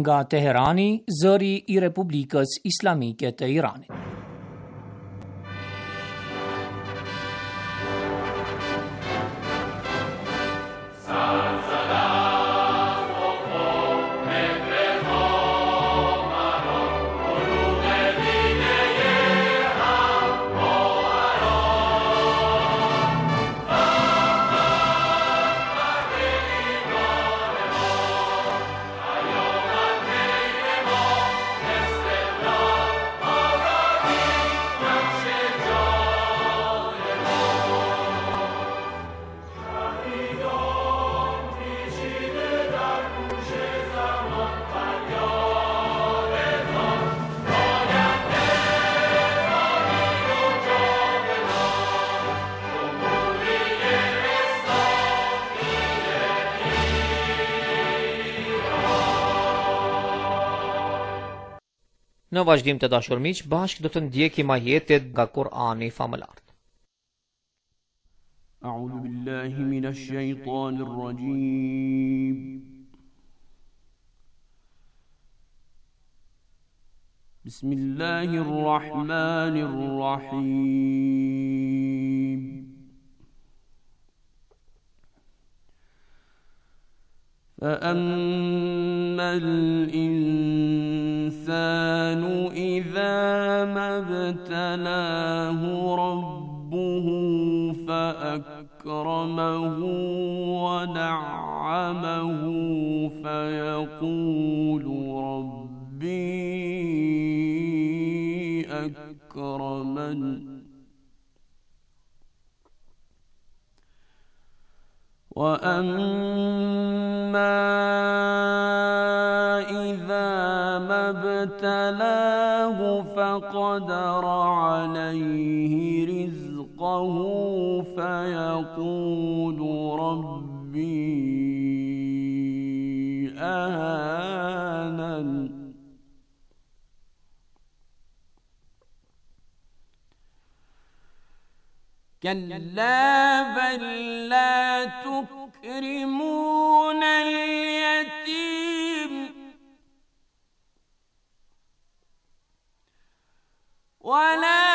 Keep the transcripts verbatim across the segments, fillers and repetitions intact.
nga Teherani, zëri I Republikës Islamike të Iranit. Në vazhdim të dashur miq, bashkë do të ndjekim ajetet nga Kur'ani famëlart. A'udhu billahi minash shaitanir rajim. Bismillahir rahmanir rahim. فأما الإنسان إذا ما ابتلاه ربه فأكرمه ونعمه فيقول ربي أكرمن وأما إذا ما ابتلاه فقدر عليه رزقه فيقول ربي أهانن كلا بل لا تكرمون اليتيم ولا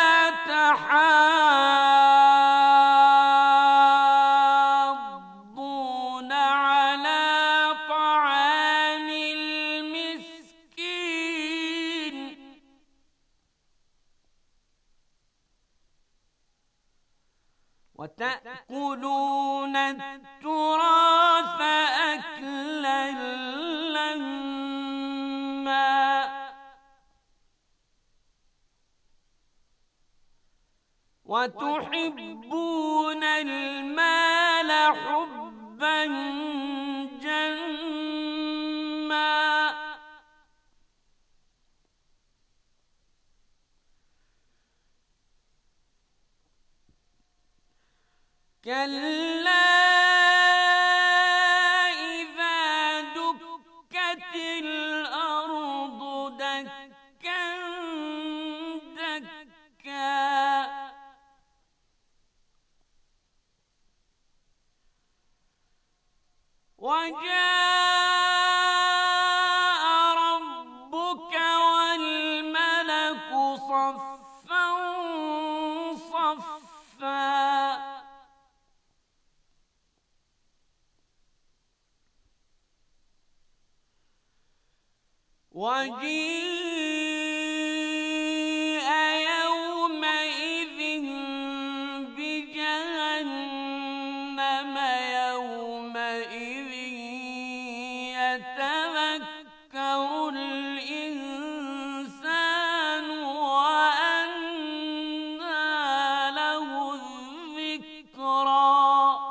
تحاضون على طعام المسكين وتأكلون التراث أكلا لما وتحبون المال حبا جما كلا إذا دكت الأرض دكا دكا وجاء ربك والملك صفا صفا وجيء يومئذ بجهنم يومئذ يتذكر الإنسان وأنى له الذكرى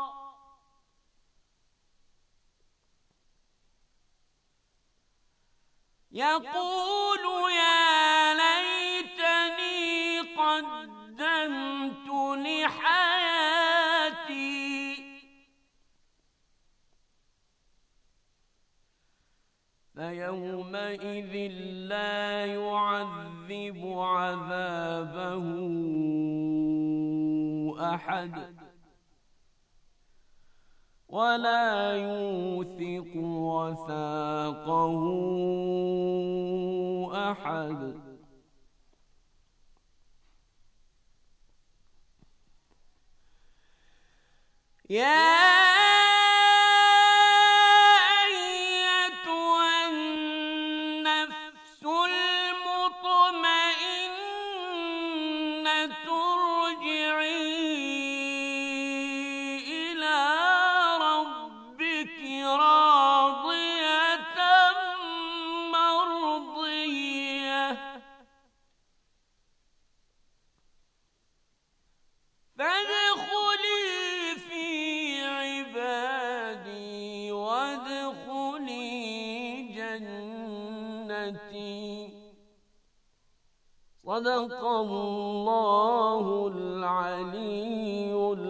يقول يا ليتني قدمت لحياتي فيومئذ لا يعذب عذابه أحد ولا يوثق وثاقه أحد. يا صدق الله العلي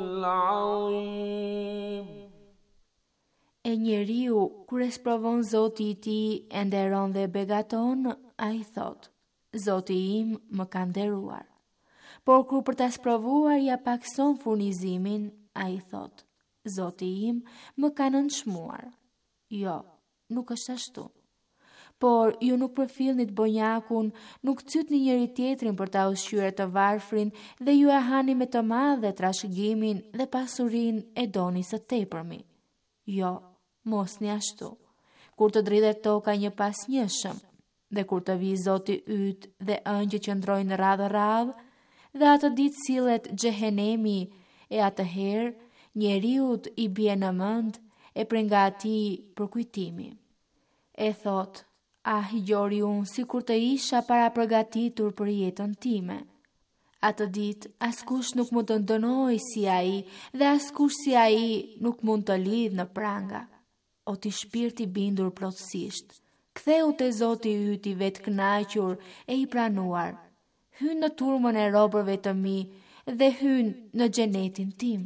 العظيم. E njeriu, kur e sprovon Zoti i tij e nderon dhe begaton, ai thot: Zoti im më ka nderuar. Por kur për ta sprovuar ja pakson furnizimin, ai thot: Zoti im më ka nënçmuar. Jo, nuk është ashtu. Por ju nuk përfillni të bonjakun, nuk cytni njëri tjetrin për ta ushqyer të varfrin dhe ju e hani me të madhe trashëgimin dhe pasurinë e doni së tepërmi. Jo, mos një ashtu. Kur të dridhet toka një pas njëshëm, dhe kur të vi Zoti yt dhe ëngjë që ndrojnë radhë radhë, dhe atë ditë sillet xhehenemi, e atëherë njeriut i bie në mend e prej nga atij për kujtimi. E thot: Ah, gjori unë si kur të isha para përgatitur për jetën time. Atë ditë, askush nuk mund të ndënoj si ai dhe askush si ai nuk mund të lidh në pranga. O ti shpirti bindur plotësisht, ktheu te Zoti yt i vetë kënaqur e i pranuar. Hyn në turmën e robërve të mi dhe hyn në xhenetin tim.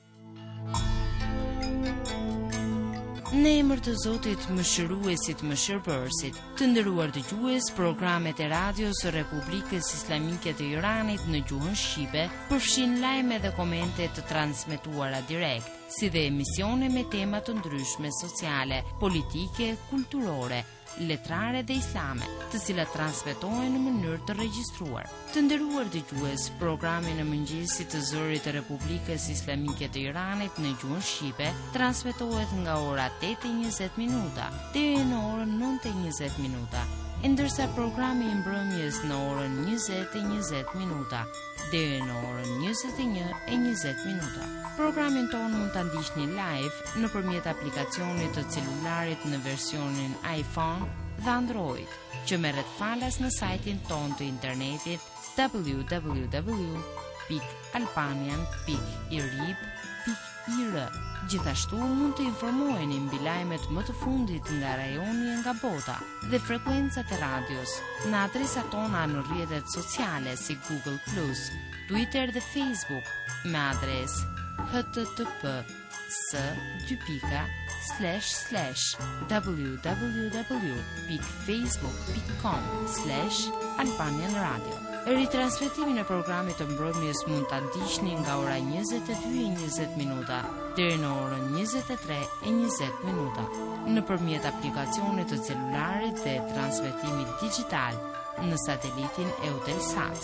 Në emër të Zotit Mëshiruesit Mëshirbërësit, të nderuar dëgjues, programet e radios së Republikës Islamike të Iranit në gjuhën shqipe përfshin lajme dhe komente të transmetuara direkt, si dhe emisione me tema të ndryshme sociale, politike, kulturore, letrare dhe islame, të cilat transmetohen në mënyrë të regjistruar. Të nderuar dëgjues, programi në mëngjesit të zërit të Republikës Islamike të Iranit në gjuhën shqipe transmetohet nga ora tetë e njëzet minuta deri në orën nëntë e njëzet minuta, e ndërsa programi i mbrëmjes në orën njëzet e njëzet minuta deri në orën njëzet e një e njëzet minuta. Programin tonë mund të ndiqni live nëpërmjet aplikacionit të celularit në versionin iPhone dhe Android, që merret falas në sajtin ton të internetit w w w pikë albanian pikë i rib pikë i r. Gjithashtu mund të informoheni mbi lajmet më të fundit nga rajoni e nga bota dhe frekuencat e radios në adresat tona në rrjetet sociale si Google plus, Twitter dhe Facebook me adresë h t t p s dy pika slash slash w w w pikë facebook pikë com slash albanian radio. Ritransmetimin e programit të mbrëmjes mund ta ndiqni nga ora njëzet e dy e njëzet minuta deri në orën njëzet e tre e njëzet minuta nëpërmjet aplikacionit të celularit dhe transmetimit digjital në satelitin Eutelsat.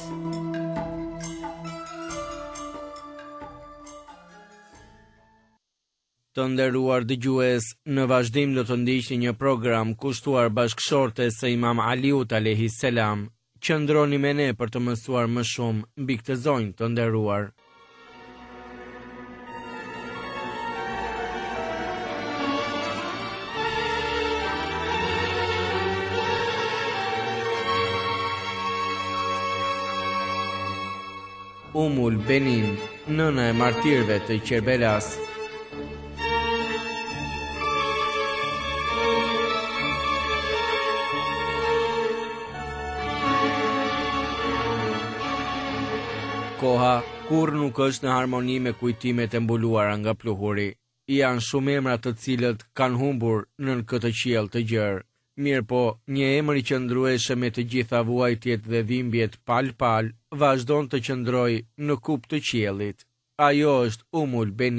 Të nderuar dëgjues, në vazhdim do të ndiqni një program kushtuar bashkëshortes së Imam Aliut alayhis salam. Qëndroni me ne për të mësuar më shumë mbi këtë zonjë të nderuar. Umul Benin, nëna e martirëve të Qerbelas. Koha kur nuk është në harmoni me kujtimet e mbuluara nga pluhuri. Janë shumë emra të cilët kanë humbur nën këtë qiell të gjerë. Mirë po, një emër i qëndrueshëm me të gjitha vuajtjet dhe dhimbjet pal-pal vazhdon të qëndroj në kup të qiellit. Ajo është Umul Benin,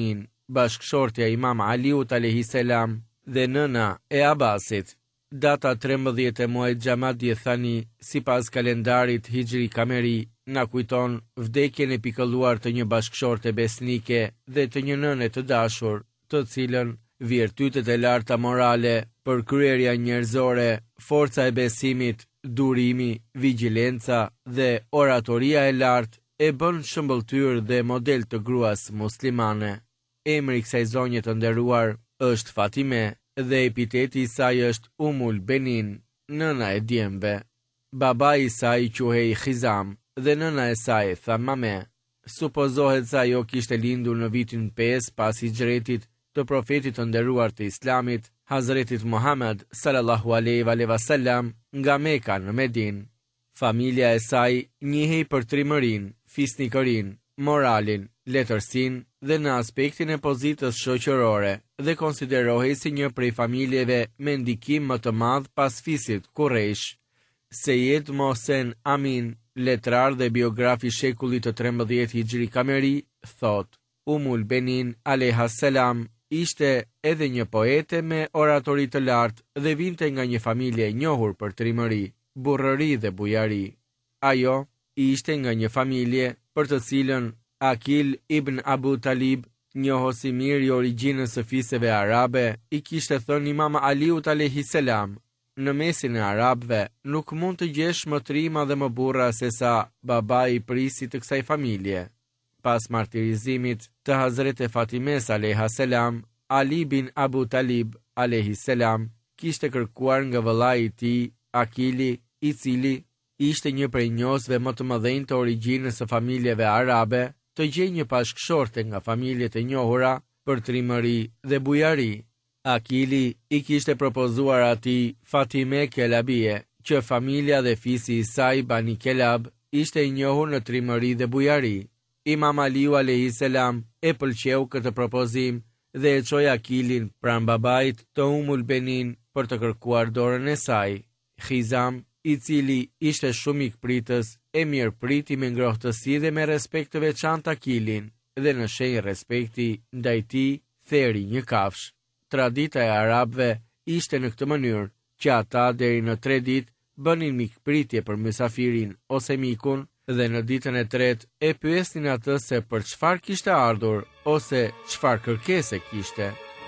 bashkëshortja Imam Aliut alayhis salam dhe nëna e Abbasit. Data trembëdhjetë e muajit Xhamadi Thani sipas kalendarit hijri kameri na kujton vdekjen e pikëlluar të një bashkëshorte besnike dhe të një nëne të dashur, të cilën virtytet e larta morale, përkryerja njerëzore, forca e besimit, durimi, vigjilenca dhe oratoria e lartë e bën shëmbëltyr dhe model të gruas muslimane. Emri i kësaj zonje të nderuar është Fatime dhe epiteti i saj është Umul Benin, nëna e djemve. Babai i saj quhej Khizam dhe nëna e saj Thamame. Supozohet se ajo kishte lindur në vitin pesë pas hijretit të profetit të nderuar të Islamit, Hazretit Muhammed sallallahu alaihi wasallam, nga Meka në Medinë. Familja e saj njihej për trimërinë, fisnikërinë, moralin, letërsinë dhe në aspektin e pozitës shoqërore dhe konsiderohej si një prej familjeve me ndikim më të madh pas fisit Quraysh. Sejed Mohsen Amin, letrar dhe biografi shekullit të trembëdhjetë hijri kameri, thot: Umul Benin alayha salam ishte edhe një poete me oratori të lartë dhe vinte nga një familje e njohur për trimëri, burrëri dhe bujari. Ajo ishte nga një familje për të cilën Akil ibn Abu Talib, njohosi mirë i origjinës së fisëve arabe, i kishte thënë Imam Aliut alayhis salam: në mesin e arabëve nuk mund të gjesh më të rima dhe më burra se sa babai i prisit të kësaj familje. Pas martirizimit të Hazreti Fatimes alayhis salam, Ali bin Abu Talib alayhis salam kishte kërkuar nga vëllai i tij, Akili, i cili ishte një prej njohësve më të mëdhenj të origjinës së familjeve arabe, të gjejë një bashkëshorte nga familjet e njohura për trimëri dhe bujari. Akili i kishte propozuar atij Fatime Kelabie, që familja dhe fisi i saj Bani Kelab ishte i njohur në trimëri dhe bujari. Imam Aliu alayhis salam e pëlqeu këtë propozim dhe e çoi Akilin pranë babait të Umul Benin për të kërkuar dorën e saj. Khizam, i cili ishte shumë ikpritës, e mirë priti me ngrohtësi dhe me respekt të veçantë Akilin dhe në shenjë respekti ndaj tij theri një kafsh. Tradita e arabëve ishte në këtë mënyrë që ata deri në tre ditë bënin mikpritje për mysafirin ose mikun dhe në ditën e tretë e pyesnin atë se për çfarë kishte ardhur ose çfarë kërkese kishte.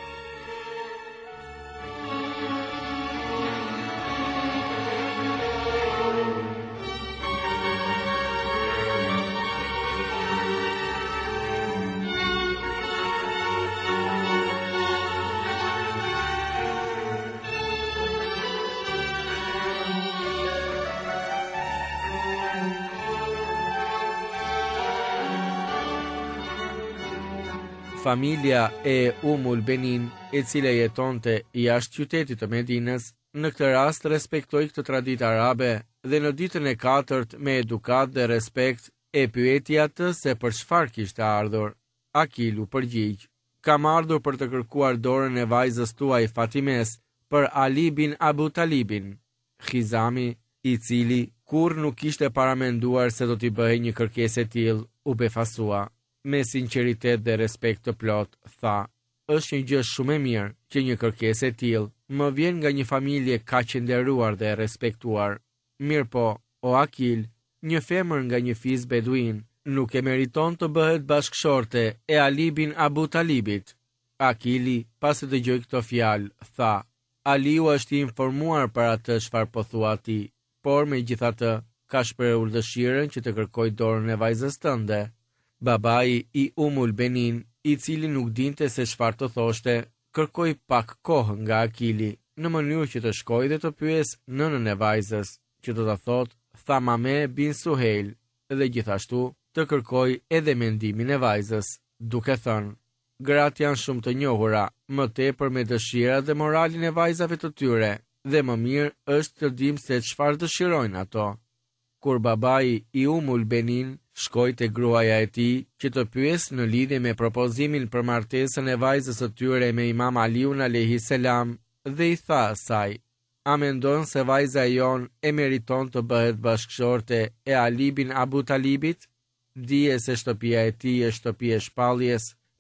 Familja e Umul Benin, e cila jetonte jashtë qytetit të Medinës, në këtë rast respektoi këtë traditë arabe dhe në ditën e katërt me edukat dhe respekt e pyeti atë se për çfarë kishte ardhur. Akilu përgjigj: kam ardhur për të kërkuar dorën e vajzës tuaj Fatimes për Ali bin Abu Talibin. Khizami, i cili kur nuk kishte paramenduar se do t'i bëhej një kërkesë e tillë, u befasua. Me sinqeritet dhe respekt të plot, tha: është një gjë shumë e mirë që një kërkesë e tillë më vjen nga një familje kaq e nderuar dhe e respektuar. Mirë po, o Akil, një femër nga një fis beduin nuk e meriton të bëhet bashkëshorte e Ali bin Abu Talibit. Akili, pasi dëgjoi këto fjalë, tha: Aliu është i informuar për atë çfarë po thua ti, por megjithatë ka shprehur dëshirën që të kërkojë dorën e vajzës tënde. Babai i Umul Benin, i cili nuk dinte se çfarë të thoshte, kërkoi pak kohë nga Akili, në mënyrë që të shkojë dhe të pyes nënën e vajzës, që do ta thotë Thamame bin Suheil, dhe gjithashtu të kërkoi edhe mendimin e vajzës, duke thënë: gratë janë shumë të njohura, më tepër me dëshirat dhe moralin e vajzave të tyre, dhe më mirë është të dim se çfarë dëshirojnë ato. Kur babai i Umul Benin shkoi te gruaja e tij që të pyes në lidhje me propozimin për martesën e vajzës së tyre me Imam Aliun alayhis salam, dhe i tha asaj: a mendon se vajza jon e meriton të bëhet bashkëshorte e Ali bin Abu Talibit? Dije se shtëpia e tij është shtëpi e shpalljes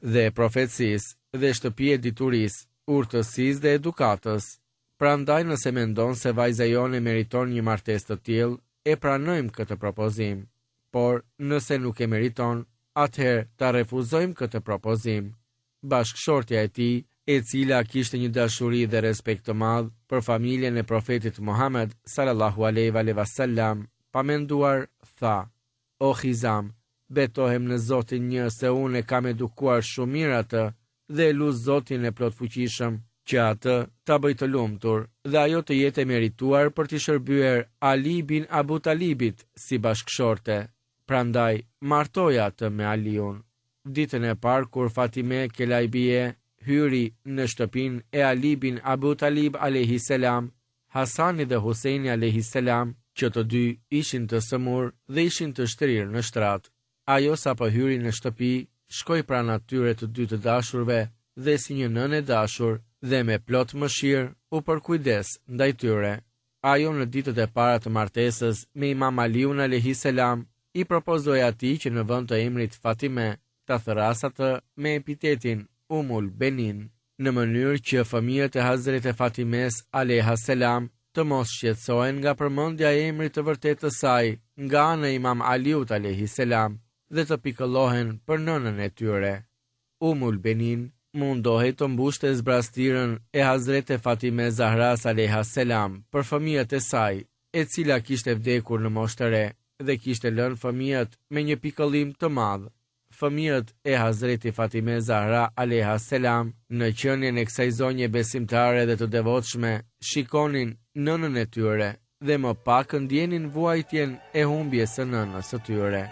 dhe profecisë dhe shtëpi e diturisë, urtësisë dhe edukatës. Prandaj nëse mendon se vajza jone meriton një martesë të tillë, e pranojmë këtë propozim. Por nëse nuk e meriton, atëherë ta refuzojmë këtë propozim. Bashkëshortja e tij, e cila kishte një dashuri dhe respekt të madh për familjen e profetit Muhammed sallallahu alaihi wasallam, pa menduar, tha: "O Hizam, betohem në Zotin një se unë e kam edukuar shumë mirë atë dhe lu Zotin e plot fuqishëm që atë ta bëj të lumtur dhe ajo të jetë e merituar për të shërbyer Ali bin Abu Talibit si bashkëshorte. Prandaj martoja atë me Aliun." Ditën e parë kur Fatime Kelajbie hyri në shtëpinë e Ali bin Abu Talib alayhi salam, Hasani dhe Huseini alayhi salam, që të dy ishin të sëmur dhe ishin të shtrirë në shtrat. Ajo sa po hyri në shtëpi, shkoi pranë atyre të dy të dashurve dhe si një nënë e dashur dhe me plot mëshirë u përkujdes ndaj tyre. Ajo në ditët e para të martesës me Imam Aliun alayhi salam i propozoi atij që në vend të emrit Fatime ta thërasë atë me epitetin Umul Benin, në mënyrë që fëmijët e Hazret e Fatimes alayha salam të mos shqetësohen nga përmendja e emrit të vërtet të saj nga ana e Imam Aliut alayhi salam dhe të pikëllohen për nënën e tyre. Umul Benin mundohej të mbushte zbrastirën e Hazret e Fatime Zahras alayha salam për fëmijët e saj, e cila kishte vdekur në moshë të re dhe kishte lënë fëmijët me një pikëllim të madh. Fëmijët e Hazreti Fatime Zahra alayha salam në qenien e kësaj zonje besimtare dhe të devotshme shikonin nënën e tyre dhe më pak ndjenin vuajtjen e humbjes së nënës së tyre.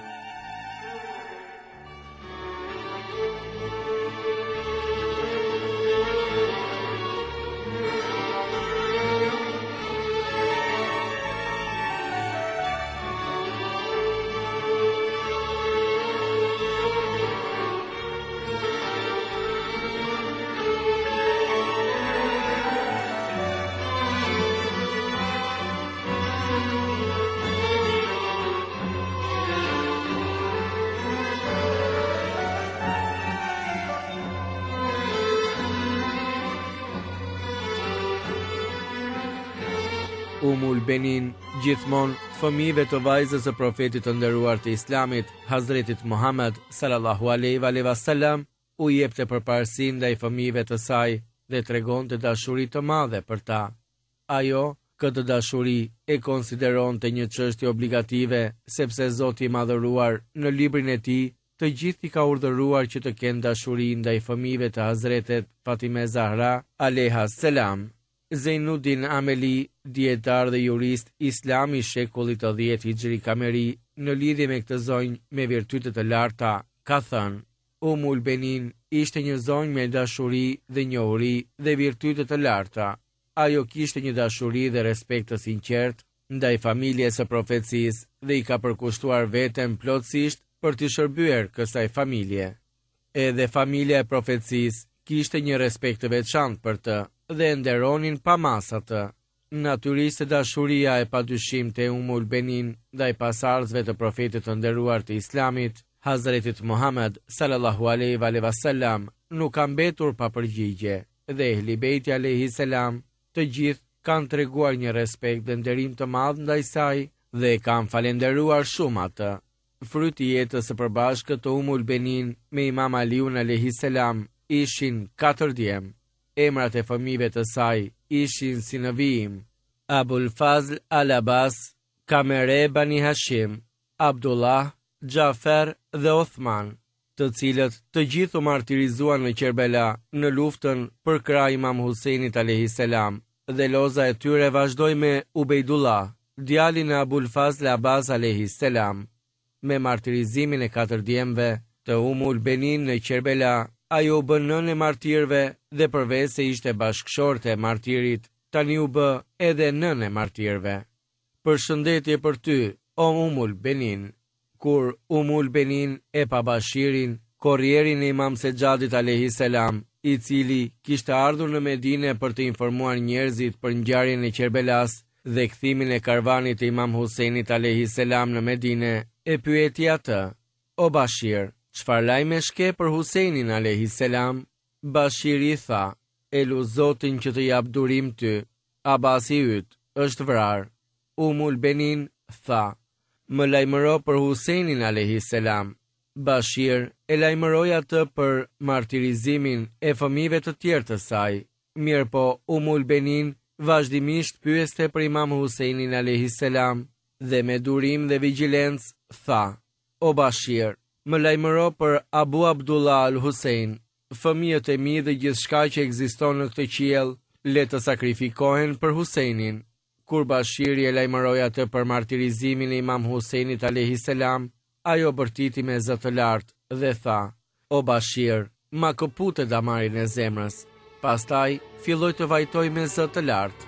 Umul Benin, gjithmonë fëmijëve të vajzës së profetit të nderuar të Islamit, Hazretit Muhammed sallallahu alaihi wasallam, u jepte përparësi ndaj fëmijëve të saj dhe tregonte dashuri të madhe për ta. Ajo këtë dashuri e konsideronte një çështje obligative, sepse Zoti i Madhëruar në librin e tij të gjithë i ka urdhëruar që të kenë dashuri ndaj fëmijëve të Hazretet Fatime Zahra alayha salam. Zainuddin Ameli, dietar dhe jurist islam i shekullit të dhjetë hijri kameri, në lidhje me këtë zonjë me virtyte të larta, ka thënë: Umul Benin ishte një zonjë me dashuri dhe njohuri dhe virtyte të larta. Ajo kishte një dashuri dhe respekt të sinqert ndaj familjes së profecisë dhe i ka përkushtuar veten plotësisht për të shërbyer kësaj familje. Edhe familja e profecisë kishte një respekt të veçantë për të dhe nderonin pa mas atë. Natyrisht dashuria e padyshim te Umul Benin ndaj pasardhësve të profetit të nderuar të Islamit, Hazretit Muhammed sallallahu alaihi wasallam, nuk ka mbetur pa përgjigje dhe Ehli Bejti alayhi salam të gjithë kanë treguar një respekt dhe nderim të madh ndaj saj dhe kanë falenderuar shumë atë. Fryti i jetës së përbashkët të Umul Benin me Imam Aliun alayhi salam ishin katër djem. Emrat e fëmijëve të saj ishin si në vijim: Abul Fazl al-Abbas, Kamere Bani Hashim, Abdullah, Gjafer dhe Othman, të cilët të gjithë u martirizuan në Kerbela në luftën për krah Imam Huseinit alayhi salam, dhe loza e tyre vazhdoi me Ubejdullah, djalin e Abul Fazl Abbas alayhi salam. Me martirizimin e katër djemve të Umul Benin në Kerbela, ajo u bë nënë e martirëve dhe përveç se ishte bashkëshorte e martirit, tani u bë edhe nënë e martirëve. Përshëndetje për ty, o Umul Benin. Kur Umul Benin e pa bashirin, korrierin e Imam Sejadit alayhi salam, i cili kishte ardhur në Medinë për të informuar njerëzit për ngjarjen e Kerbelas dhe kthimin e karvanit të Imam Huseinit alayhi salam në Medinë, e pyeti atë: O Bashir, Çfarë lajme shke për Huseinin alayhis salam? Bashiri tha: "E lu Zotin që të jap durim ty, Abasi yt është vrarë." Umul Benin tha: "Më lajmëro për Huseinin alayhis salam." Bashir e lajmëroi atë për martirizimin e fëmijëve të tjerë të saj. Mirë po, Umul Benin vazhdimisht pyeste për Imam Huseinin alayhis salam dhe me durim dhe vigjilencë tha: "O Bashir, më lajmëro për Abu Abdullah al-Husein, fëmijët e mi dhe gjithçka që ekziston në këtë qiell, le të sakrifikohen për Huseinin." Kur Bashiri e lajmëroi atë për martirizimin e Imam Huseinit alayhis salam, ajo bërtiti me zë të lartë dhe tha: "O Bashir, ma këpute damarin e zemrës." Pastaj filloi të vajtoj me zë të lartë: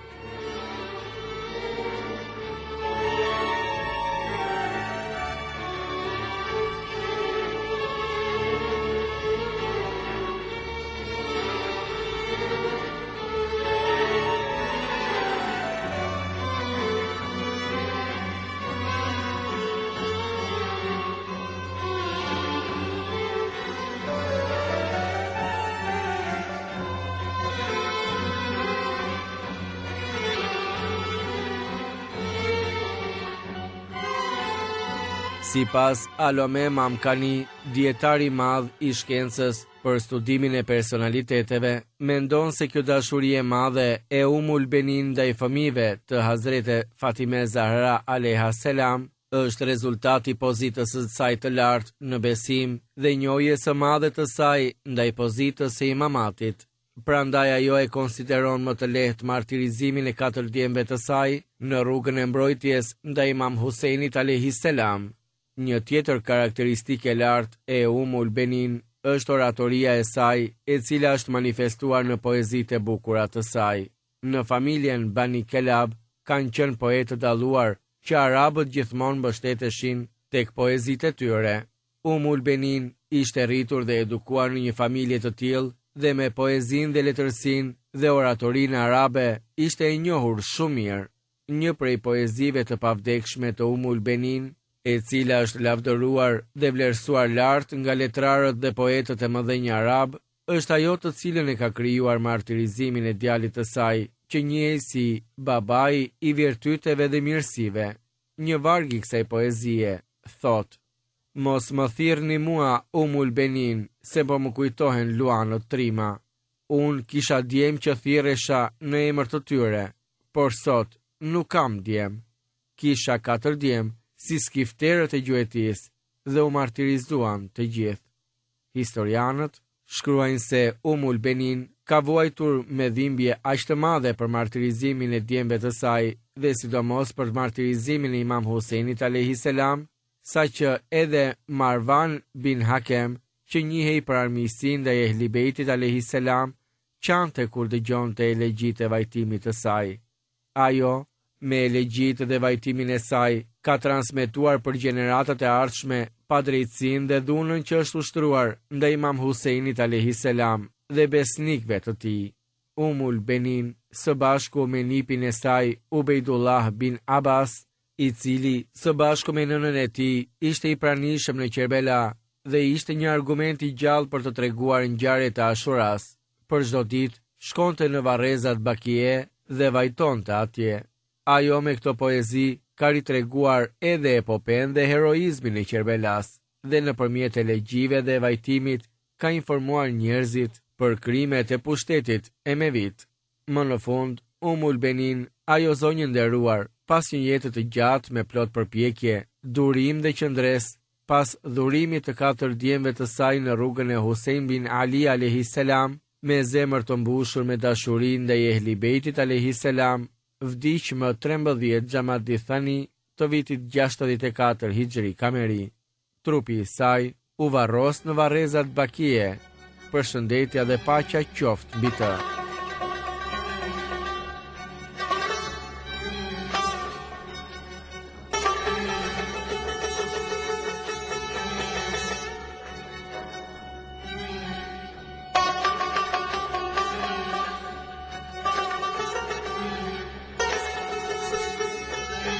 Si pas Alome Mamkani, dietari madh i shkencës për studimin e personaliteteve, mendon se kjo dashuri e madhe e Umul Benin ndaj fëmijëve të Hazrete Fatime Zahra alayha salam është rezultati pozitës së saj të lartë në besim dhe njohjes së madhe të saj ndaj pozitës së imamatit. Prandaj ajo e konsideron më të lehtë martirizimin e katër djemve të saj në rrugën e mbrojtjes ndaj Imam Huseinit alayhis salam. Një tjetër karakteristike e lartë e Umul Benin është oratoria e saj, e cila është manifestuar në poezitë e bukura të saj. Në familjen Bani Kelab kanë qenë poetë të dalluar që arabët gjithmonë mbështeteshin tek poezitë e tyre. Umul Benin ishte rritur dhe edukuar në një familje të tillë dhe me poezinë dhe letërsinë dhe oratorinë arabe ishte e njohur shumë mirë. Një prej poezive të pavdekshme të Umul Benin, e cila është lavdëruar dhe vlerësuar lart nga letrarët dhe poetët e mëdhenj arab, është ajo të cilën e ka krijuar martirizimin e djalit të saj, që njihej si babai i virtyteve dhe mirësive. Një varg i kësaj poezie thot: "Mos më thirrni mua Umul Benin, se po më kujtohen luanët trima. Unë kisha djem që thirresha në emër të tyre, por sot nuk kam djem. Kisha katër djem si skifterët e gjuetis dhe u martirizuan të gjithë." Historianët shkruajnë se Umul Benin ka vuajtur me dhimbje aq të madhe për martirizimin e djemve të saj dhe sidomos për martirizimin e Imam Huseinit alayhis salam, saqë edhe Marwan bin Hakem, që njihej për armiqsinë ndaj Ehli Beitit alayhis salam, qante kur dëgjonte elegjitë e vajtimit të saj. Ajo, me elegjitë dhe vajtimin e saj, ka transmetuar për gjeneratat e ardhshme padrejtësinë dhe dhunën që është ushtruar ndaj Imam Huseinit alayhis salam dhe besnikëve të tij. Umul Benin, së bashku me nipin e saj Ubejdullah bin Abbas, i cili së bashku me nënën e tij ishte i pranishëm në Kerbela dhe ishte një argument i gjallë për të treguar ngjarjet e Ashuras. Për çdo ditë shkonte në varrezat Bakie dhe vajtonte atje. Ajo me këto poezi ka ritreguar edhe epopen dhe heroizmin e Kerbelas dhe nëpërmjet elegjive dhe vajtimit ka informuar njerëzit për krimet e pushtetit emevit. Më në fund, Umul Benin, ajo zonjë nderuar, pas një jetë të gjatë me plot përpjekje, durim dhe qëndres, pas dhurimit të katër djemve të saj në rrugën e Husein bin Ali alayhis salam, me zemër të mbushur me dashuri ndaj Ehli Beitit alayhis salam, vdiq më trembëdhjetë Xhamadi Thani të vitit gjashtëdhjetë e katër Hijri Kameri. Trupi i saj u varros në varrezat Bakie. Përshëndetja dhe paqja qoftë mbi të.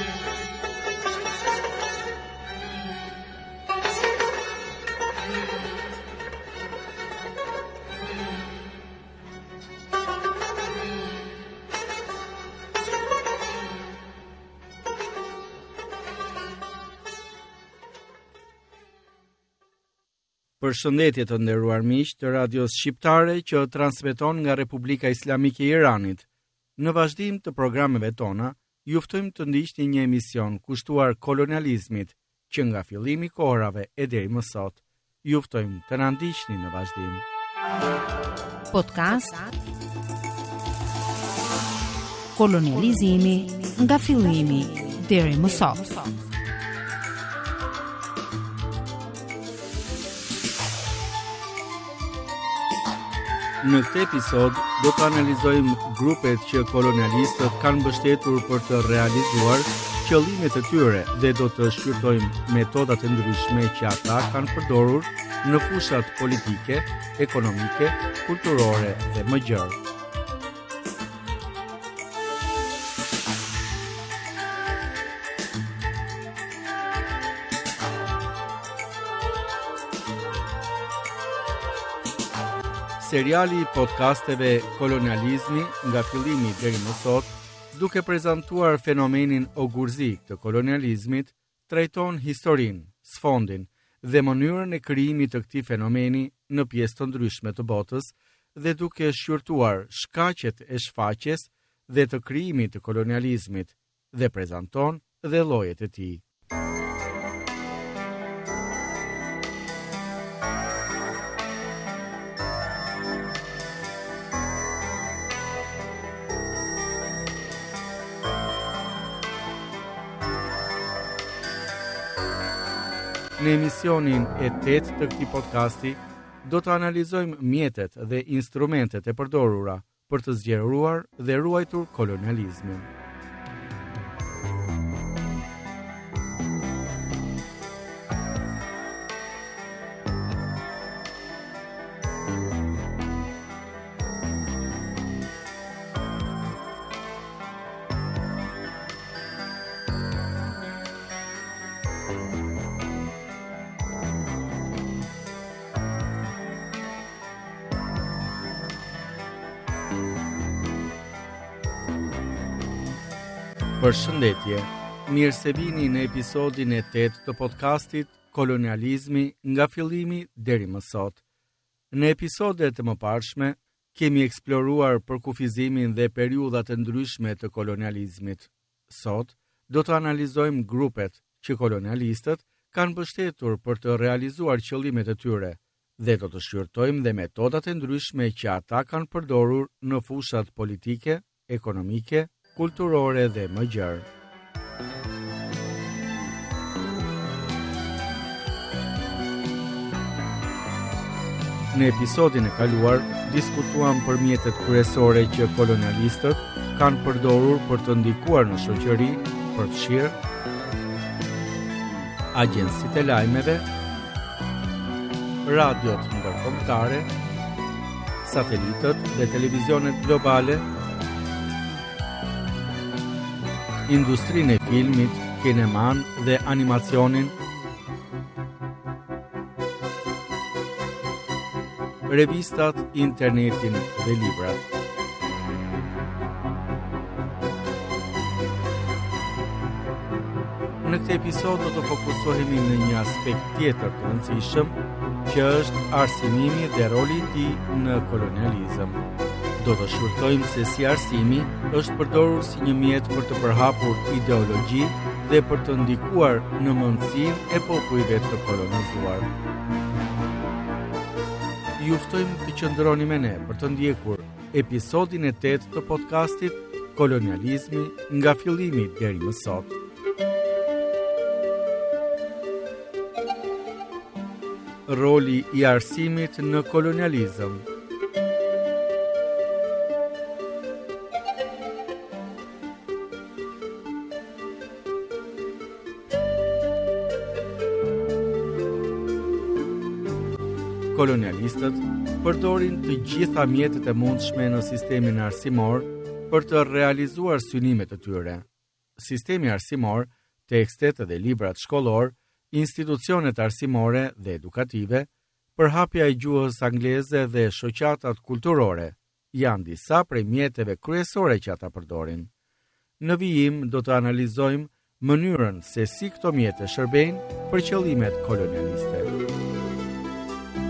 Thank you. Përshëndetje të nderuar miq të Radios Shqiptare që transmeton nga Republika Islamike e Iranit. Në vazhdim të programeve tona, ju ftojmë të ndiqni një emision kushtuar kolonializmit që nga fillimi i kohërave e deri më sot. Ju ftojmë të na ndiqni në vazhdim. Podcast Kolonializmi nga fillimi deri më sot. Në këtë episod do të analizojmë grupet që kolonialistët kanë mbështetur për të realizuar qëllimet e tyre dhe do të shqyrtojmë metodat e ndryshme që ata kanë përdorur në fushat politike, ekonomike, kulturore dhe më gjërë. Seriali i podcasteve Kolonializmi nga fillimi deri më sot, duke prezantuar fenomenin ogurzik të kolonializmit, trajton historinë, sfondin dhe mënyrën e krijimit të këtij fenomeni në pjesë të ndryshme të botës dhe duke shqyrtuar shkaqet e shfaqjes dhe të krijimit të kolonializmit dhe prezanton dhe llojet e tij. Në emisionin e tetë të këtij podcasti, do të analizojmë mjetet dhe instrumentet e përdorura për të zgjeruar dhe ruajtur kolonializmin. Përshëndetje, mirë se vini në episodin e tetë të podcastit Kolonializmi nga fillimi deri më sot. Në episodet e mëparshme, kemi eksploruar përkufizimin dhe periudhat e ndryshme të kolonializmit. Sot, do të analizojmë grupet që kolonialistët kanë mbështetur për të realizuar qëllimet e tyre dhe do të shqyrtojmë dhe metodat e ndryshme që ata kanë përdorur në fushat politike, ekonomike, kulturore dhe më gjërë. Në episodin e kaluar, diskutuam për mjetet kryesore që kolonialistët kanë përdorur për të ndikuar në shoqëri, përfshirë agjencitë e lajmeve, radiot ndërkombëtare, satelitët dhe televizionet globale, industrinë e filmit, kineman dhe animacionin, revistat, internetin dhe librat. Në këtë episod do të fokusohemi në një aspekt tjetër të rëndësishëm, që është arsimimi dhe roli i tij në kolonializëm. Do të shqyrtojmë se si arsimi është përdorur si një mjet për të përhapur ideologji dhe për të ndikuar në mendsinë e popujve të kolonizuar. Ju ftojmë të qëndroni me ne për të ndjekur episodin e tetë të podcastit Kolonializmi nga fillimi deri më sot. Roli i arsimit në kolonializëm. Kolonialistët përdorin të gjitha mjetet e mundshme në sistemin arsimor për të realizuar synimet e tyre. Sistemi arsimor, tekstet dhe librat shkollor, institucionet arsimore dhe edukative, përhapja e gjuhës angleze dhe shoqatat kulturore janë disa prej mjeteve kryesore që ata përdorin. Në vijim do të analizojmë mënyrën se si këto mjete shërbejnë për qëllimet kolonialiste.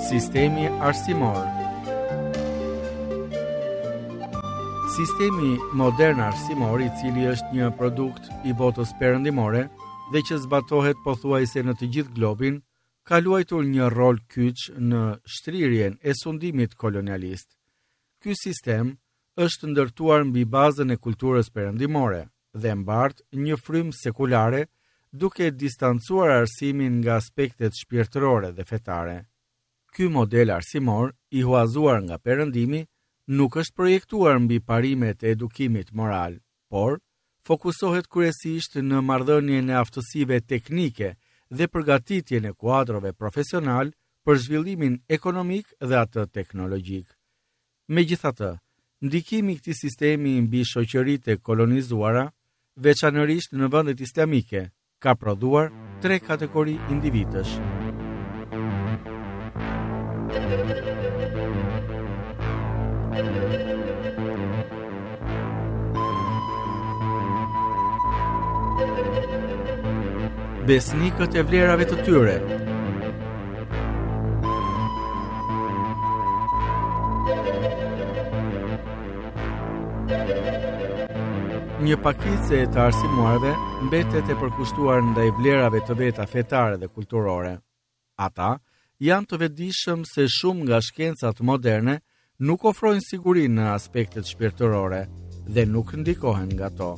Sistemi arsimor. Sistemi modern arsimor, i cili është një produkt i botës perëndimore dhe që zbatohet pothuajse në të gjithë globin, ka luajtur një rol kyç në shtrirjen e sundimit kolonialist. Ky sistem është ndërtuar mbi bazën e kulturës perëndimore dhe mbart një frymë sekulare, duke distancuar arsimin nga aspektet shpirtërore dhe fetare. Ky model arsimor, i huazuar nga perëndimi, nuk është projektuar mbi parimet e edukimit moral, por fokusohet kryesisht në marrëdhënien e aftësive teknike dhe përgatitjen e kuadrove profesional për zhvillimin ekonomik dhe atë teknologjik. Megjithatë, ndikimi i këtij sistemi mbi shoqëritë e kolonizuara, veçanërisht në vendet islamike, ka prodhuar tre kategori individësh. Besnikët e vlerave të tyre. Një pakicë e të arsimuarve mbetet e përkushtuar ndaj vlerave të veta fetare dhe kulturore. Ata janë të vetëdijshëm se shumë nga shkencat moderne nuk ofrojnë siguri në aspektet shpirtërore dhe nuk ndikohen nga to.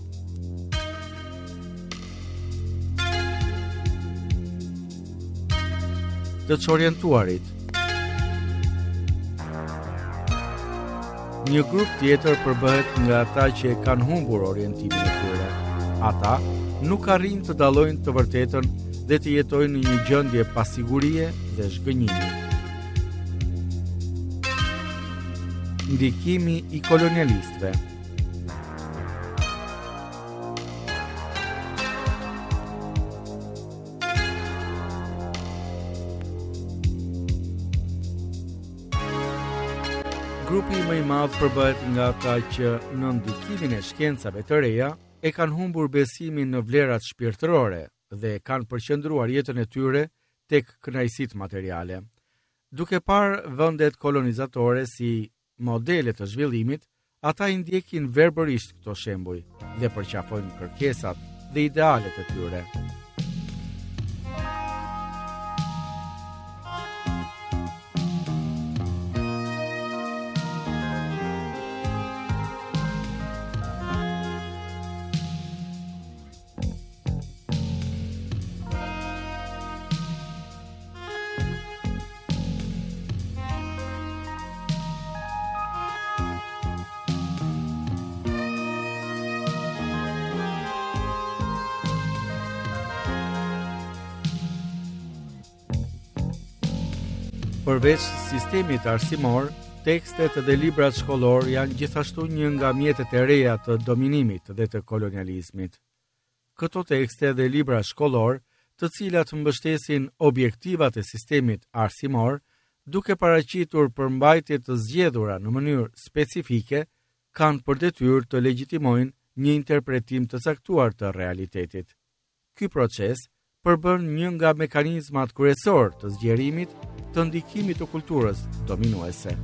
Të çorientuarit. Një grup tjetër përbëhet nga ata që e kanë humbur orientimin e tyre. Ata nuk arrin të dallojnë të vërtetën dhe të jetojnë në një gjendje pasigurie dhe zhgënjimi. Ndikimi i kolonialistëve. Grupi më i madh përbëhet nga ata që në ndikimin e shkencave të reja e kanë humbur besimin në vlerat shpirtërore dhe kanë përqendruar jetën e tyre tek kënaqësitë materiale. Duke parë vendet kolonizatore si modele të zhvillimit, ata i ndjekin verbërisht këto shembuj dhe përqafojnë kërkesat dhe idealet e tyre. Përveç sistemit arsimor, tekstet dhe librat shkollor janë gjithashtu një nga mjetet e reja të dominimit dhe të kolonializmit. Këto tekste dhe libra shkollor, të cilat mbështesin objektivat e sistemit arsimor, duke paraqitur përmbajtje të zgjedhura në mënyrë specifike, kanë për detyrë të legjitimojnë një interpretim të caktuar të realitetit. Ky proces përbën një nga mekanizmat kryesor të zgjerimit të ndikimit të kulturës dominuese.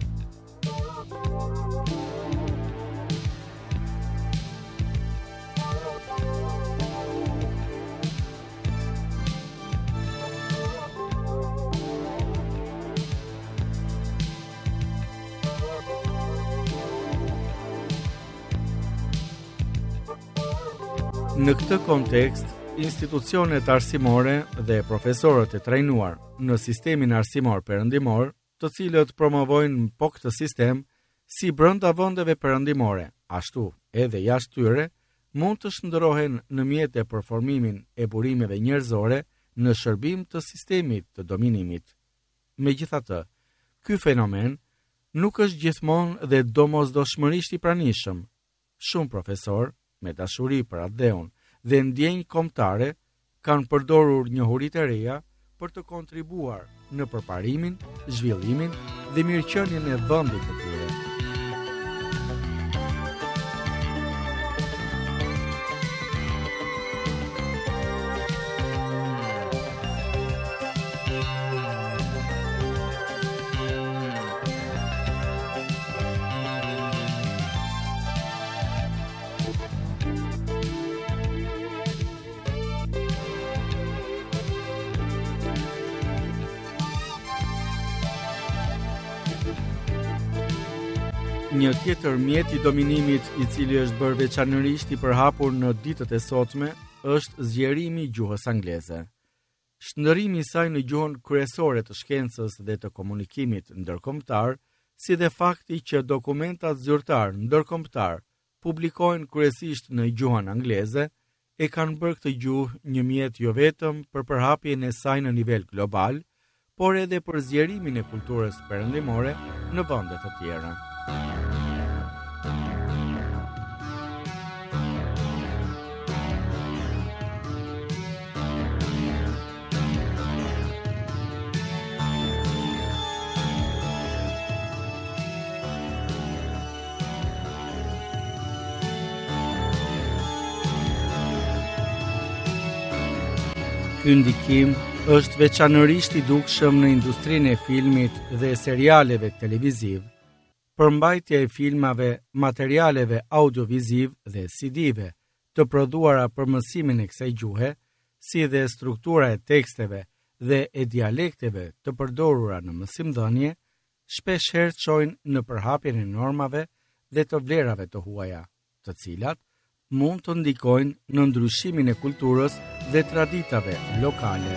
Në këtë kontekst, institucionet arsimore dhe profesorët e trajnuar në sistemin arsimor perëndimor, të cilët promovojnë po këtë sistem, si brenda vendeve perëndimore, ashtu edhe jashtë tyre, mund të shndërrohen në mjet e përformimin e burimeve njerëzore në shërbim të sistemit të dominimit. Megjithatë, ky fenomen nuk është gjithmonë dhe domosdoshmërisht i pranishëm. Shumë profesor, me dashuri për atë dheun dhe ndjenjë kombëtare, kanë përdorur njohuritë e reja për të kontribuar në përparimin, zhvillimin dhe mirëqenien e vendit të tyre. Një tjetër mjet i dominimit i cili është bërë veçanërisht i përhapur në ditët e sotme është zgjerimi i gjuhës angleze. Shndërrimi i saj në gjuhën kryesore të shkencës dhe të komunikimit ndërkombëtar, si dhe fakti që dokumentat zyrtar ndërkombëtar publikohen kryesisht në gjuhën angleze, e kanë bërë këtë gjuhë një mjet jo vetëm për përhapjen e saj në nivel global, por edhe për zgjerimin e kulturës perëndimore në vende të tjera. Ky ndikim është veçanërisht i dukshëm në industrinë e filmit dhe serialeve televiziv, përmbajtja e filmave, materialeve audioviziv dhe C D-ve të prodhuara për mësimin e kësaj gjuhe, si dhe struktura e teksteve dhe e dialekteve të përdorura në mësimdhënie, shpeshherë çojnë në përhapjen e normave dhe të vlerave të huaja, të cilat mund të ndikojnë në ndryshimin e kulturës dhe traditave lokale.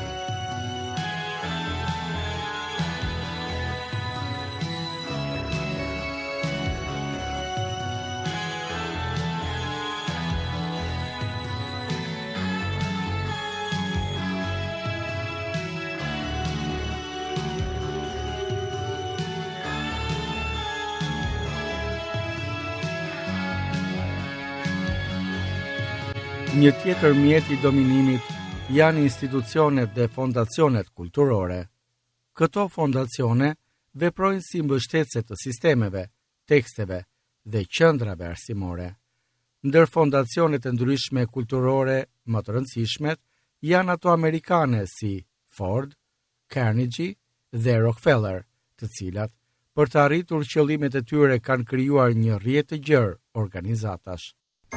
Një tjetër mjet i dominimit janë institucionet dhe fondacionet kulturore. Këto fondacione veprojnë si mbështetëse të sistemeve, teksteve dhe qendrave arsimore. Ndër fondacionet e ndryshme kulturore më të rëndësishmet janë ato amerikane si Ford, Carnegie dhe Rockefeller, të cilat për të arritur qëllimet e tyre kanë krijuar një rrjet të gjerë organizatash.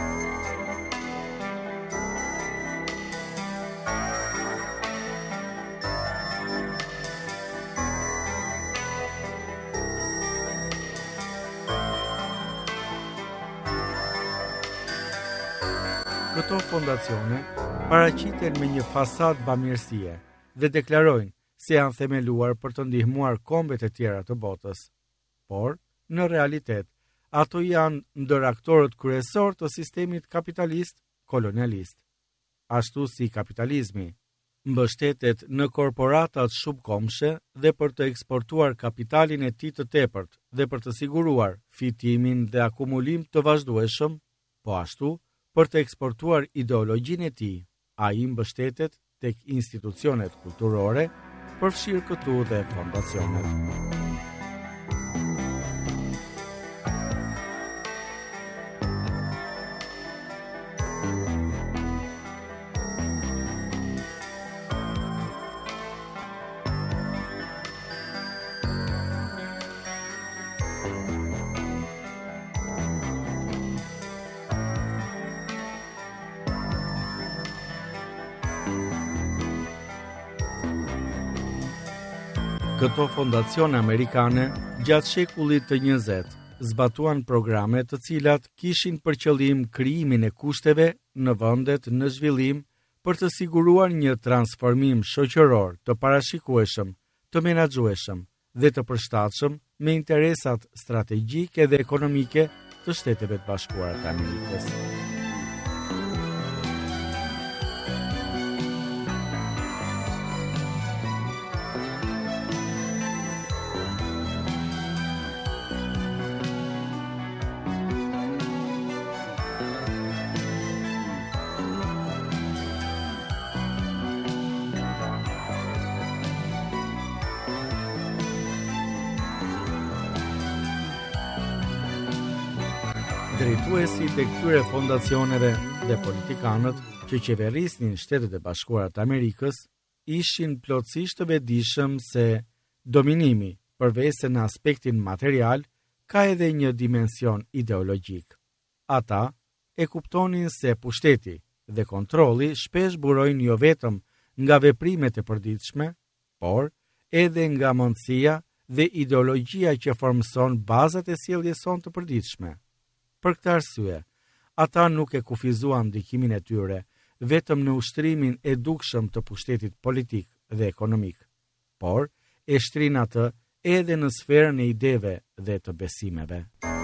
Këto fondacione paraqiten me një fasadë bamirësie dhe deklarojnë se janë themeluar për të ndihmuar kombet e tjera të botës. Por, në realitet, ato janë ndër aktorët kryesor të sistemit kapitalist kolonialist. Ashtu si kapitalizmi mbështetet në korporatat shumëkombëshe dhe për të eksportuar kapitalin e tij të tepërt dhe për të siguruar fitimin dhe akumulim të vazhdueshëm, po ashtu për të eksportuar ideologjinë e tij, ai mbështetet tek institucionet kulturore, përfshirë këtu dhe fondacionet. Këto fondacione amerikane gjatë shekullit të njëzet zbatuan programe të cilat kishin për qëllim krijimin e kushteve në vendet në zhvillim për të siguruar një transformim shoqëror të parashikueshëm, të menaxhueshëm dhe të përshtatshëm me interesat strategjike dhe ekonomike të Shteteve të Bashkuara të Amerikës. Drejtuesi të këtyre fondacioneve dhe politikanët që qeverisnin Shtetet e Bashkuara të Amerikës ishin plotësisht të vetëdijshëm se dominimi, përveç se në aspektin material, ka edhe një dimension ideologjik. Ata e kuptonin se pushteti dhe kontrolli shpesh burojnë jo vetëm nga veprimet e përditshme, por edhe nga mundësia dhe ideologjia që formson bazat e sjelljes sonë të përditshme. Për këtë arsye, ata nuk e kufizuan ndikimin e tyre vetëm në ushtrimin e dukshëm të pushtetit politik dhe ekonomik, por e shtrin atë edhe në sferën e ideve dhe të besimeve.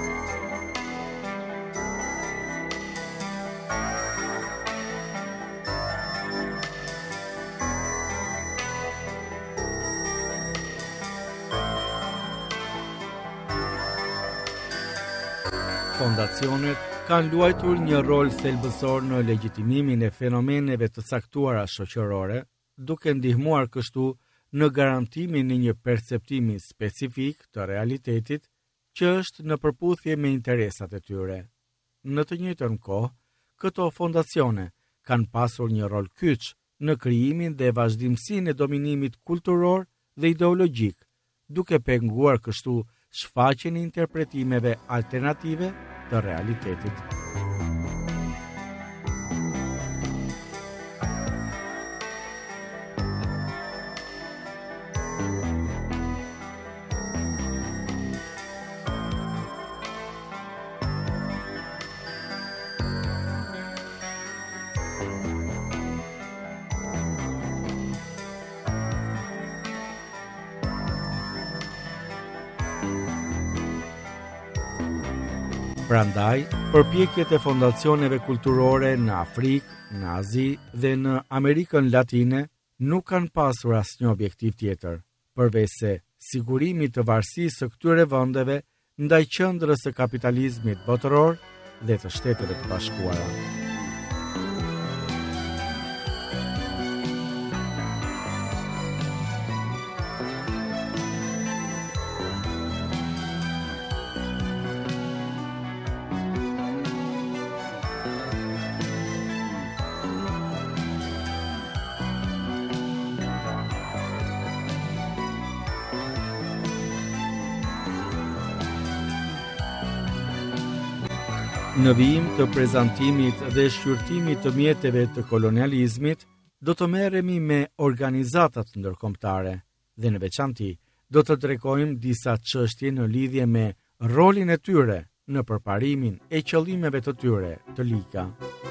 Fondacionet kanë luajtur një rol thelbësor në legjitimimin e fenomeneve të caktuara shoqërore, duke ndihmuar kështu në garantimin e një perceptimi specifik të realitetit që është në përputhje me interesat e tyre. Në të njëjtën kohë, këto fondacione kanë pasur një rol kyç në krijimin dhe vazhdimsinë e dominimit kulturor dhe ideologjik, duke penguar kështu shfaqjen e interpretimeve alternative të realitetit. Prandaj, përpjekjet e fondacioneve kulturore në Afrikë, në Azi dhe në Amerikën Latine nuk kanë pasur asnjë objektiv tjetër, përveç se sigurimi të varësisë së këtyre vendeve ndaj qendrës së kapitalizmit botëror dhe të Shteteve të Bashkuara. Në vijim të prezantimit dhe shqyrtimit të mjeteve të kolonializmit, do të merremi me organizatat ndërkombëtare dhe në veçanti do të tregojmë disa çështje në lidhje me rolin e tyre në përparimin e qëllimeve të tyre të liga.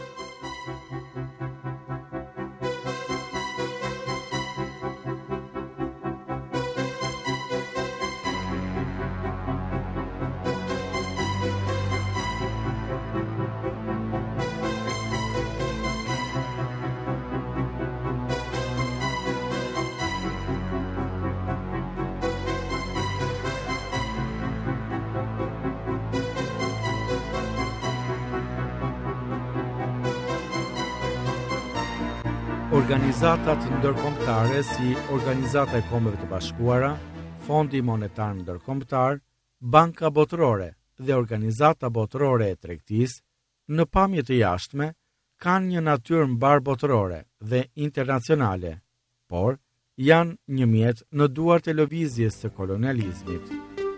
Organizatat ndërkombëtare si Organizata e Kombeve të Bashkuara, Fondi Monetar Ndërkombëtar, Banka Botërore dhe Organizata Botërore e Tregtisë, në pamje të jashtme, kanë një natyrë mbar botërore dhe internacionale, por janë një mjet në duart e lëvizjes së kolonializmit.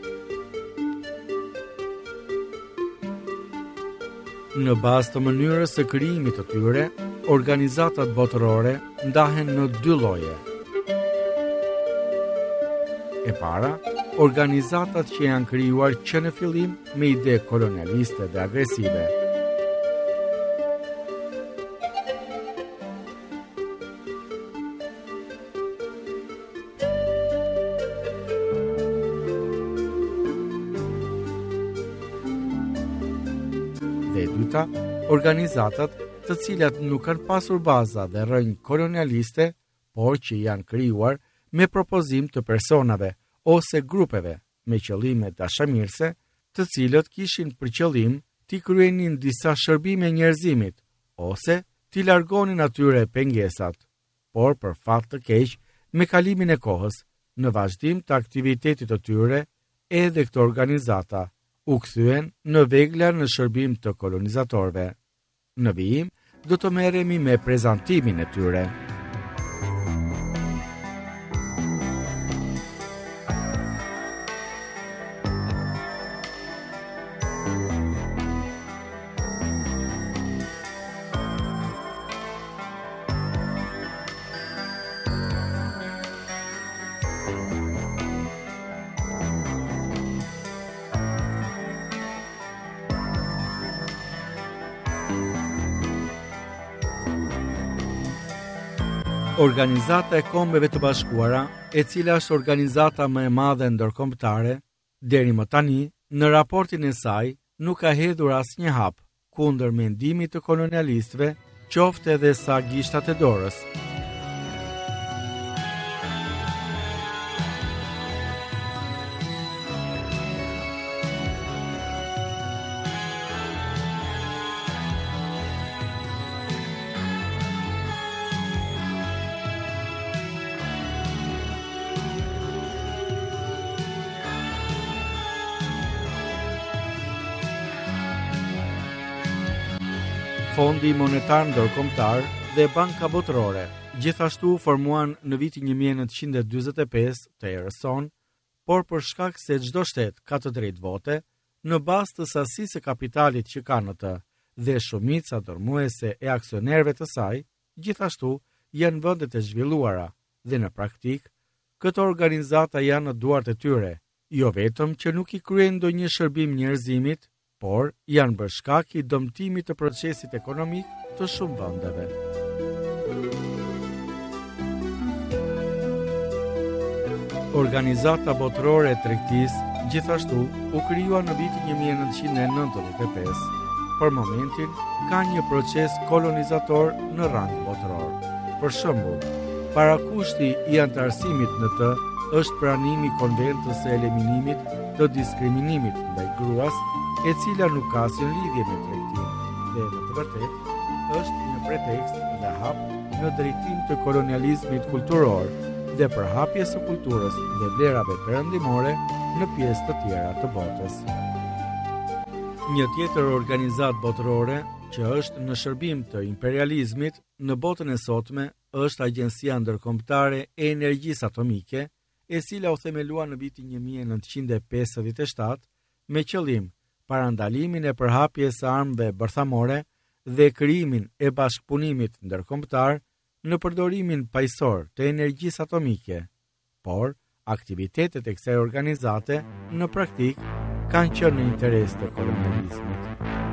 Në bazë të mënyrës së krijimit të tyre, organizatat botërore ndahen në dy lloje. E para, organizatat që janë krijuar që në fillim me ide kolonialiste dhe agresive. Dhe e dyta, organizatat të cilat nuk kanë pasur baza dhe rrënjë kolonialiste, por që janë krijuar me propozim të personave ose grupeve me qëllime dashamirëse, të cilët kishin për qëllim t'i kryenin disa shërbime njerëzimit ose t'i largonin atyre pengesat, por për fat të keq, me kalimin e kohës, në vazhdim të aktivitetit të tyre, edhe këto organizata u kthyen në vegla në shërbim të kolonizatorëve. Në vijim, do të merremi me prezantimin e tyre. Organizata e Kombeve të Bashkuara, e cila është organizata më e madhe ndërkombëtare, deri më tani, në raportin e saj, nuk ka hedhur asnjë hap kundër mendimit të kolonialistëve, qoftë edhe sa gishtat e dorës. Fondi Monetar Ndërkombëtar dhe Banka Botërore gjithashtu formuan në vitin një mijë e nëntëqind e dyzet e pesë të erës sonë, por për shkak se çdo shtet ka të drejtë vote, në bazë të sasisë së kapitalit që ka në të dhe shumica dërmuese e aksionerëve të saj, gjithashtu janë vendet e zhvilluara dhe në praktik këto organizata janë në duart e tyre, jo vetëm që nuk i kryejnë ndonjë shërbim njerëzimit, por janë bërë shkak i dëmtimit të procesit ekonomik të shumë vendeve. Organizata Botërore e Tregtisë gjithashtu u krijua në vitin një mijë e nëntëqind e nëntëdhjetë e pesë. Për momentin ka një proces kolonizator në rang botëror. Për shembull, parakushti i antarësimit në të është pranimi i konventës së eliminimit të diskriminimit ndaj gruas, e cila nuk ka asnjë lidhje me tregtinë, dhe në të vërtetë është një pretekst dhe hap në drejtim të kolonializmit kulturor dhe përhapjes së kulturës dhe vlerave perëndimore në pjesë të tjera të botës. Një tjetër organizatë botërore që është në shërbim të imperializmit në botën e sotme është Agjencia Ndërkombëtare e Energjisë Atomike, e cila u themelua në vitin një mijë e nëntëqind e pesëdhjetë e shtatë me qëllim parandalimin e përhapjes së armëve bërthamore dhe krijimin e bashkëpunimit ndërkombëtar në përdorimin pajësor të energjisë atomike, por aktivitetet e kësaj organizate në praktik kanë qenë në interes të kolonializmit.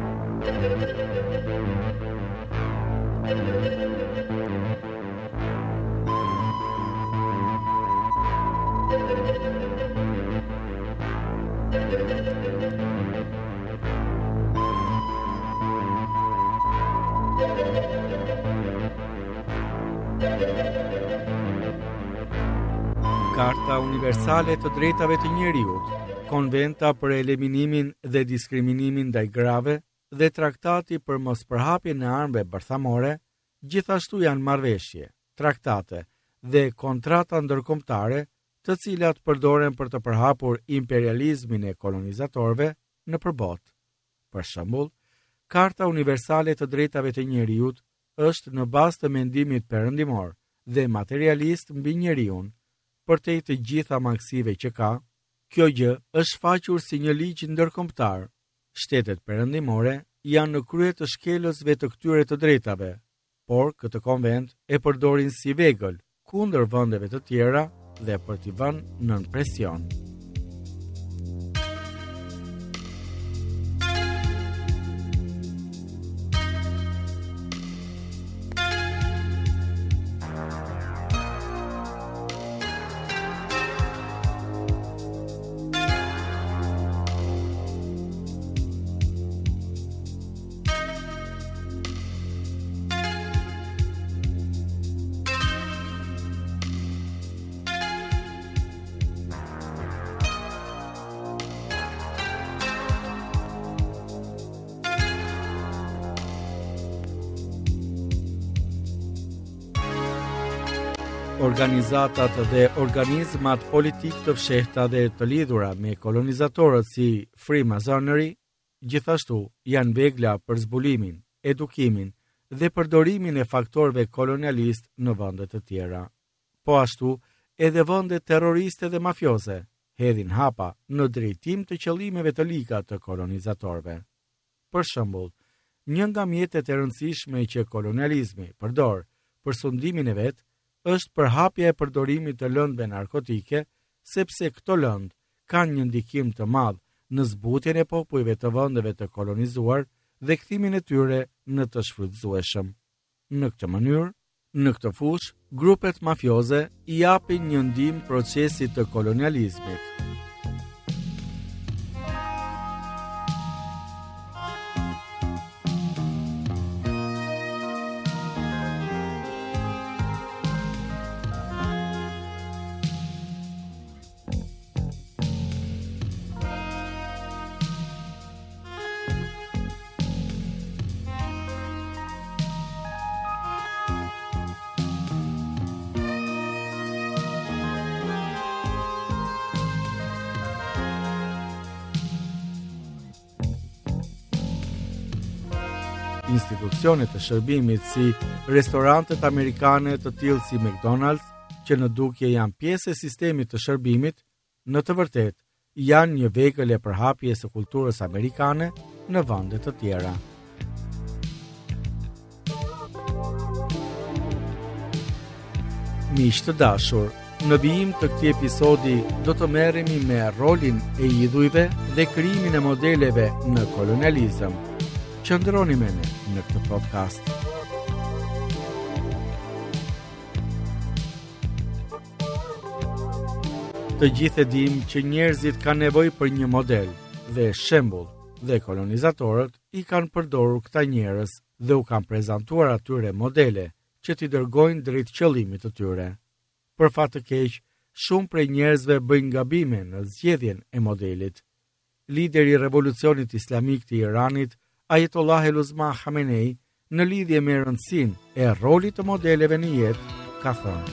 Karta Universale të Drejtave të Njeriut, Konventa për eliminimin dhe diskriminimin ndaj grave dhe Traktati për mospërhapjen e armëve bërthamore, gjithashtu janë marrëveshje, traktate dhe kontrata ndërkombëtare, të cilat përdoren për të përhapur imperializmin e kolonizatorëve në përbot. Për shembull, Karta Universale të Drejtave të Njeriut është në bazë të mendimit perëndimor dhe materialist mbi njeriun, përtej të gjitha mangësive që ka. Kjo gjë është shfaqur si një ligj ndërkombëtar. Shtetet perëndimore janë në krye të shkelësve të këtyre të drejtave, por këtë konvent e përdorin si vegël kundër vendeve të tjera dhe për t'i vënë nën presion. Organizatat dhe organizmat politik të fshehta dhe të lidhura me kolonizatorët si Freemasonry, gjithashtu janë vegla për zbulimin, edukimin dhe përdorimin e faktorëve kolonialist në vende të tjera. Po ashtu, edhe vende terroriste dhe mafioze hedhin hapa në drejtim të qëllimeve të liga të kolonizatorëve. Për shembull, një nga mjetet e rëndësishme që kolonializmi përdor për sundimin e vet është përhapja e përdorimit të lëndëve narkotike, sepse këto lëndë kanë një ndikim të madh në zbutjen e popujve të vendeve të kolonizuar dhe kthimin e tyre në të shfrytëzueshëm. Në këtë mënyrë, Në këtë fushë, grupet mafioze i japin një ndihmë procesit të kolonializmit. Institucionet e shërbimit si restorantet amerikane të tillë si McDonald's, që në dukje janë pjesë e sistemit të shërbimit, në të vërtetë janë një vegël e përhapjes së kulturës amerikane në vende të tjera. Miq të dashur, në vijim të këtij episodi do të merremi me rolin e idhujve dhe krijimin e modeleve në kolonializëm. Qëndroni me ne në këtë podcast. Të gjithë e dim që njerëzit kanë nevojë për një model dhe shembull, dhe kolonizatorët i kanë përdorur këta njerëz dhe u kanë prezantuar atyre modele që t'i dërgojnë drejt qëllimit të tyre. Për fat të keq, shumë prej njerëzve bëjnë gabime në zgjedhjen e modelit. Lideri i revolucionit islamik të Iranit, Ayatollah el-Uzma Khamenei, në lidhje me rëndësinë e rolit të modeleve në jetë, ka thënë: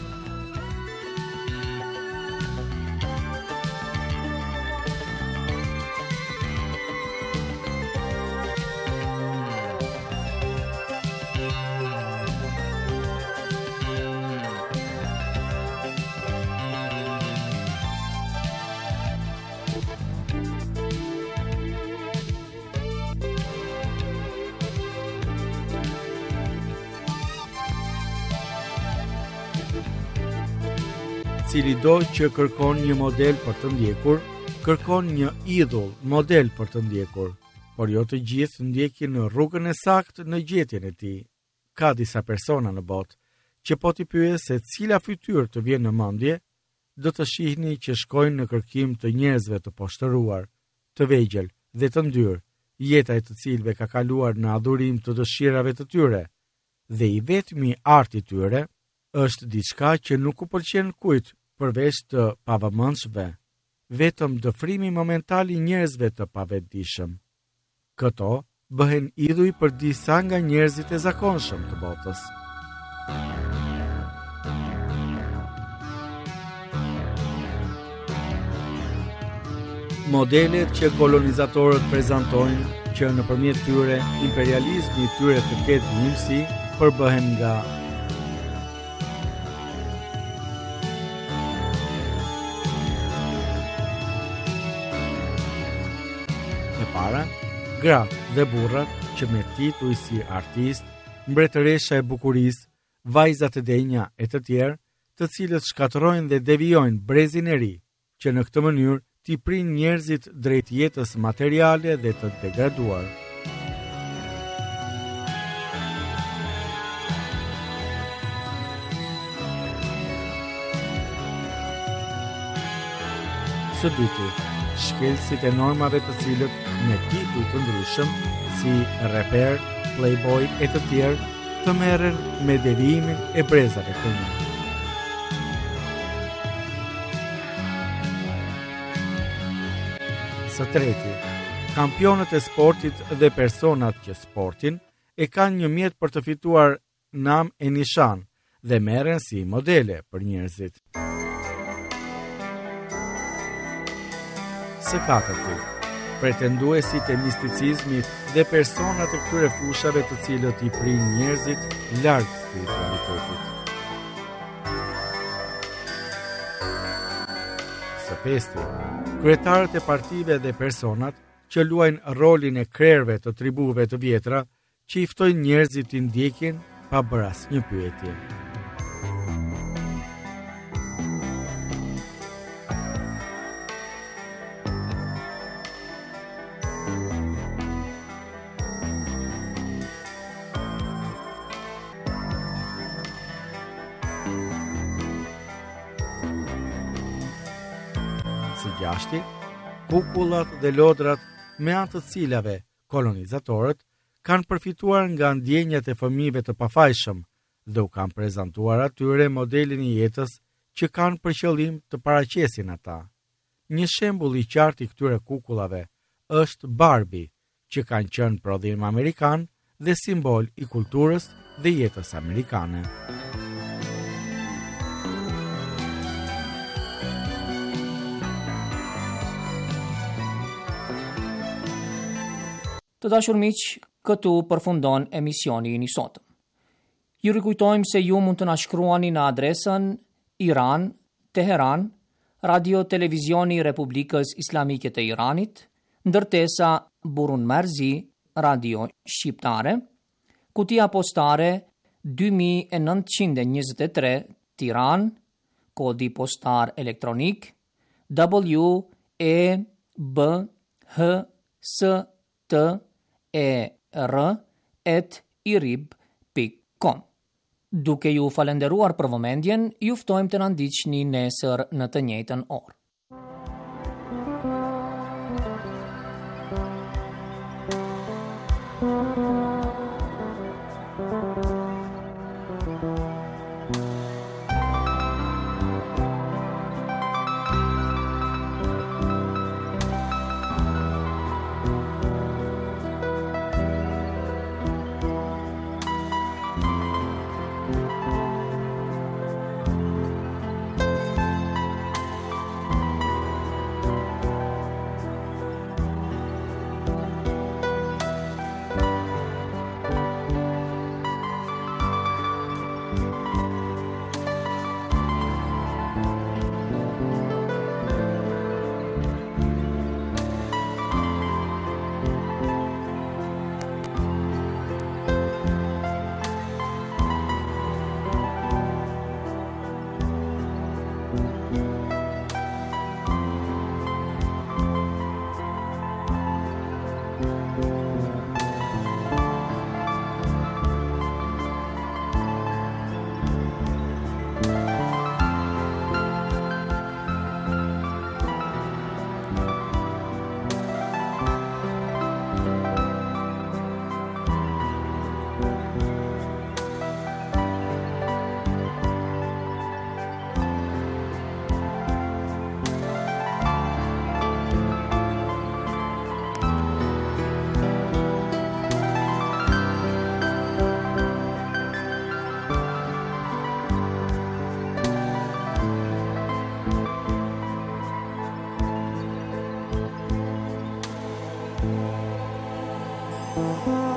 cili do që kërkon një model për të ndjekur, kërkon një idhull model për të ndjekur, por jo të gjithë ndjekin në rrugën e saktë në gjetjen e tij. Ka disa persona në botë që po t'i pyes se cila fytyrë të vjen në mendje, do të shihni që shkojnë në kërkim të njerëzve të poshtëruar, të vegjël dhe të ndyrë, jeta e të cilëve ka kaluar në adhurim të dëshirave të tyre, dhe i vetmi arti i tyre është diçka që nuk u pëlqen kujt përveç të pavëmendshve, vetëm dëfrimi momental i njerëzve të pavetdijshëm. Këto bëhen idhuj për disa nga njerëzit e zakonshëm të botës. Modelet që kolonizatorët prezantojnë që nëpërmjet tyre imperializmi i tyre të ketë njësi përbëhen nga para, gratë dhe burrat që me tituj si artist, mbretëresha e bukurisë, vajzat e denja e të tjerë, të cilët shkatërrojnë dhe devijojnë brezin e ri, që në këtë mënyrë t'i prin njerëzit drejt jetës materiale dhe të degraduar. Së dyti, shkelësit e normave të cilët me tituj të ndryshëm, si reper, playboy e të tjerë, të merren me devijimin e brezave të një. Së treti, kampionët e sportit dhe personat që sportin e kanë një mjet për të fituar nam e nishan dhe merren si modele për njerëzit. Së katërti, pretenduesit e misticizmit dhe personat e këtyre fushave të cilët i prin njerëzit larg spiritualitetit. Së pesti, kryetarët e partive dhe personat që luajnë rolin e krerëve të tribuve të vjetra që i ftojnë njerëzit të ndjekin pa bërë asnjë pyetje. gjashti, kukullat dhe lodrat me anë të cilave kolonizatorët kanë përfituar nga ndjenjat e fëmijëve të pafajshëm dhe u kanë prezantuar atyre modelin e jetës që kanë për qëllim të paraqesin ata. Një shembull i qartë i këtyre kukullave është Barbie, që kanë qenë prodhim amerikan dhe simbol i kulturës dhe jetës amerikane. Të dashur miq, këtu përfundon emisioni i sotëm. Ju rikujtojmë se ju mund të na shkruani në adresën Iran, Teheran, Radio Televizioni Republikës Islamike të Iranit, ndërtesa Burun Marzi, Radio Shqiptare, kutia postare dy mijë e nëntëqind e njëzet e tre, Tiranë, kodi postar elektronik W E B H S T E R at irib pikë com. Duke ju falenderuar për vëmendjen, ju ftojmë të na ndiqni nesër në të njëjtën orë. Thank you.